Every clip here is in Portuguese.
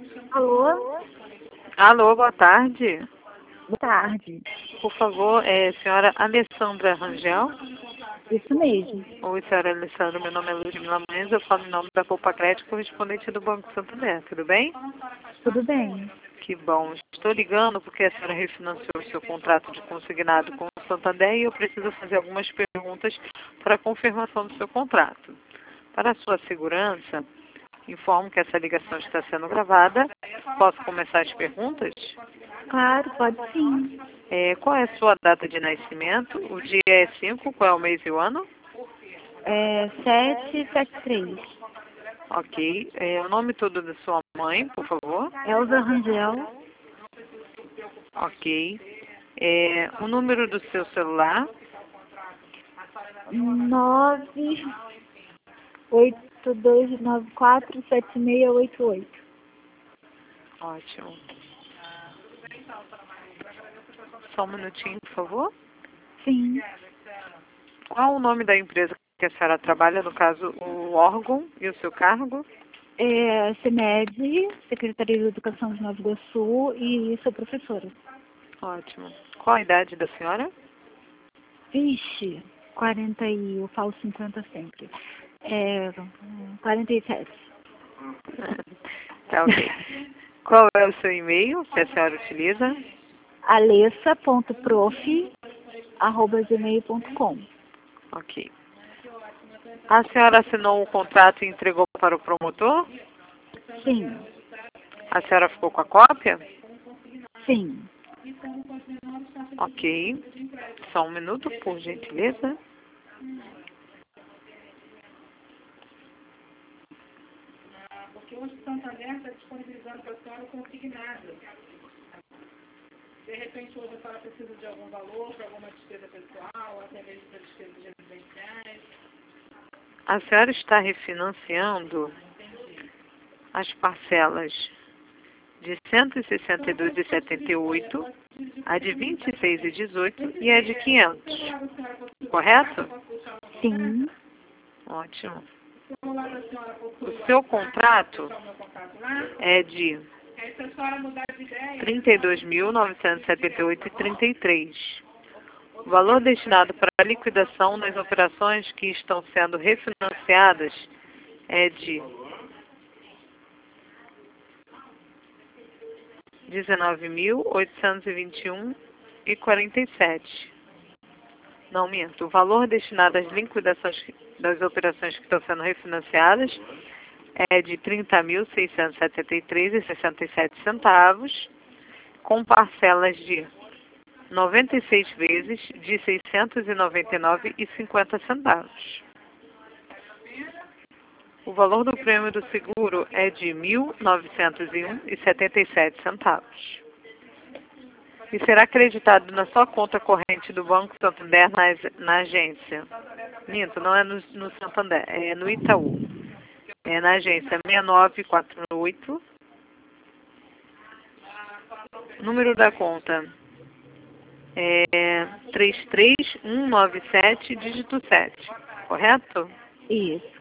Alô? Alô, boa tarde. Boa tarde. Por favor, senhora Alessandra Rangel? Isso mesmo. Oi, senhora Alessandra, meu nome é Ludmila Mendes, eu falo em nome da Poupa Crédito, correspondente do Banco Santander, tudo bem? Tudo bem? Que bom. Estou ligando porque a senhora refinanciou o seu contrato de consignado com o Santander e eu preciso fazer algumas perguntas para a confirmação do seu contrato. Para a sua segurança, informo que essa ligação está sendo gravada. Posso começar as perguntas? Claro, pode sim. Qual é a sua data de nascimento? O dia é 5, qual é o mês e o ano? 773. Ok. O nome todo da sua mãe, por favor? Elza Rangel. Ok. O número do seu celular? 982947688. Ótimo. Só um minutinho, por favor. Sim. Qual o nome da empresa que a senhora trabalha, no caso, o órgão e o seu cargo? CEMED, Secretaria de Educação de Nova Iguaçu, e sou professora. Ótimo. Qual a idade da senhora? Vixe, 40 e eu falo 50 sempre. 47. Tá, ok. Qual é o seu e-mail que a senhora utiliza? alessa.prof@gmail.com. Ok. A senhora assinou o contrato e entregou para o promotor? Sim, A senhora ficou com a cópia? sim. Ok. Só um minuto, por gentileza. Porque hoje o Santander está disponibilizando para a senhora o consignado. De repente, hoje a senhora precisa de algum valor para alguma despesa pessoal, até mesmo para despesas residenciais. A senhora está refinanciando as parcelas de 162,78, a de 26,18 e a de 500. Correto? Sim. Ótimo. O seu contrato é de Se a senhora mudar de ideia, 32.978,33. O valor destinado para a liquidação das operações que estão sendo refinanciadas é de 19.821,47. Não minto. O valor destinado às liquidações das operações que estão sendo refinanciadas é de 30.673,67, com parcelas de 96 vezes de 699,50. O valor do prêmio do seguro é de 1.901,77. E será acreditado na sua conta corrente do Banco Santander na agência. Minto, não é no Santander, é no Itaú. É na agência 6948. Número da conta é 33197, dígito 7. Correto? Isso.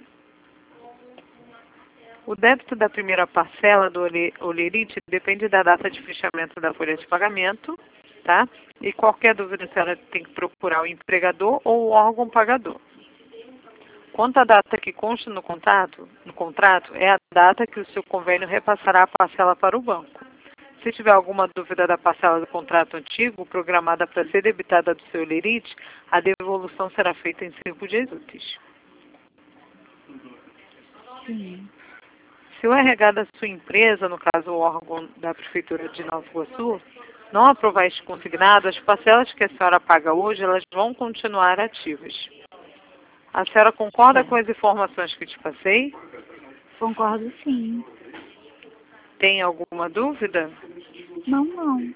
O débito da primeira parcela do Olerite depende da data de fechamento da folha de pagamento, tá? E qualquer dúvida, a senhora tem que procurar o empregador ou o órgão pagador. Quanto à data que consta no contrato, é a data que o seu convênio repassará a parcela para o banco. Se tiver alguma dúvida da parcela do contrato antigo, programada para ser debitada do seu Olerite, a devolução será feita em 5 dias úteis. Sim. Se o RH da sua empresa, no caso o órgão da Prefeitura de Nova Iguaçu, não aprovar este consignado, as parcelas que a senhora paga hoje, elas vão continuar ativas. A senhora concorda com as informações que te passei? Concordo, sim. Tem alguma dúvida? Não.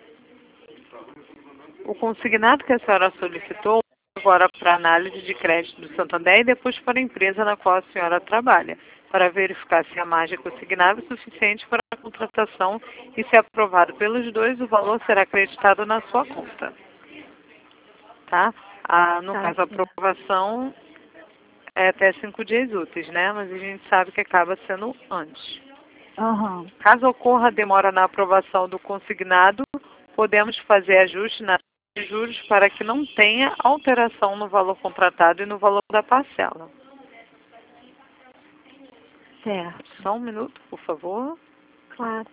O consignado que a senhora solicitou agora para análise de crédito do Santander e depois para a empresa na qual a senhora trabalha, para verificar se a margem consignável é suficiente para a contratação e, se aprovado pelos dois, o valor será acreditado na sua conta. Tá? No caso, a aprovação é até 5 dias úteis, né? Mas a gente sabe que acaba sendo antes. Aham. Caso ocorra demora na aprovação do consignado, podemos fazer ajuste na taxa de juros para que não tenha alteração no valor contratado e no valor da parcela. Certo. Só um minuto, por favor. Claro.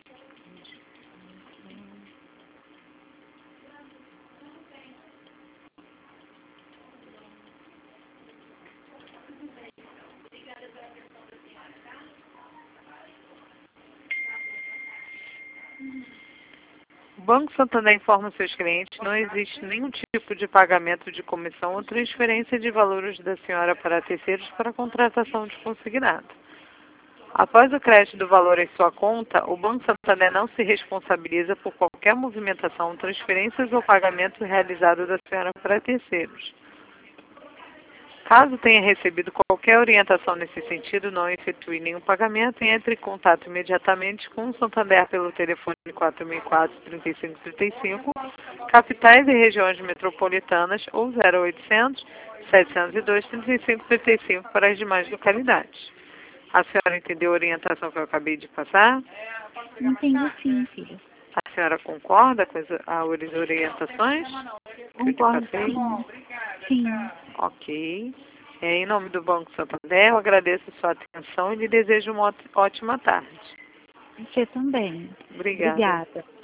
O Banco Santander informa seus clientes que não existe nenhum tipo de pagamento de comissão ou transferência de valores da senhora para terceiros para contratação de consignado. Após o crédito do valor em sua conta, o Banco Santander não se responsabiliza por qualquer movimentação, transferências ou pagamento realizado da senhora para terceiros. Caso tenha recebido qualquer orientação nesse sentido, não efetue nenhum pagamento e entre em contato imediatamente com o Santander pelo telefone 4004-3535, capitais e regiões metropolitanas ou 0800 702 3535 para as demais localidades. A senhora entendeu a orientação que eu acabei de passar? Entendi sim, filha. A senhora concorda com as orientações? Concordo sim. Sim. Ok. Em nome do Banco Santander, eu agradeço a sua atenção e lhe desejo uma ótima tarde. Você também. Obrigada. Obrigada.